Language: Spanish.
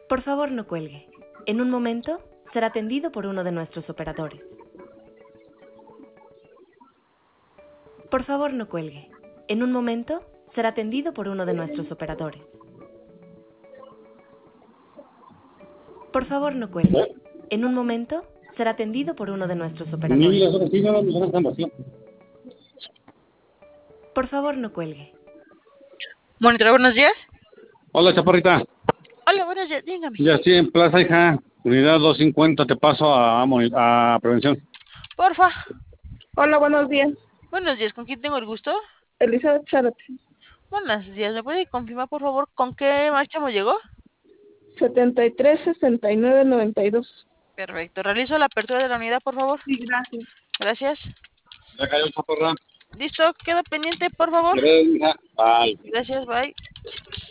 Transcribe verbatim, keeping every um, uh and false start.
Por favor, no cuelgue. En un momento será atendido por uno de nuestros operadores. Por favor, no cuelgue. En un momento será atendido por uno de nuestros operadores. Por favor, no cuelgue. En un momento será atendido por uno de nuestros operadores. Por favor, no cuelgue. Monitor, buenos días. Hola, chaparrita. Hola, buenos días, dígame. Ya estoy en Plaza, hija. Unidad doscientos cincuenta, te paso a, a, a prevención. Porfa. Hola, buenos días. Buenos días, ¿con quién tengo el gusto? Elizabeth Charate. Buenos días, ¿me puede confirmar, por favor, con qué marcha me llegó? setenta y tres, sesenta y nueve, noventa y dos. Perfecto, realizo la apertura de la unidad, por favor. Sí, gracias. Gracias. Ya cayó, chaparra. Listo, quedo pendiente, por favor. Gracias, hija. Bye. Gracias, bye.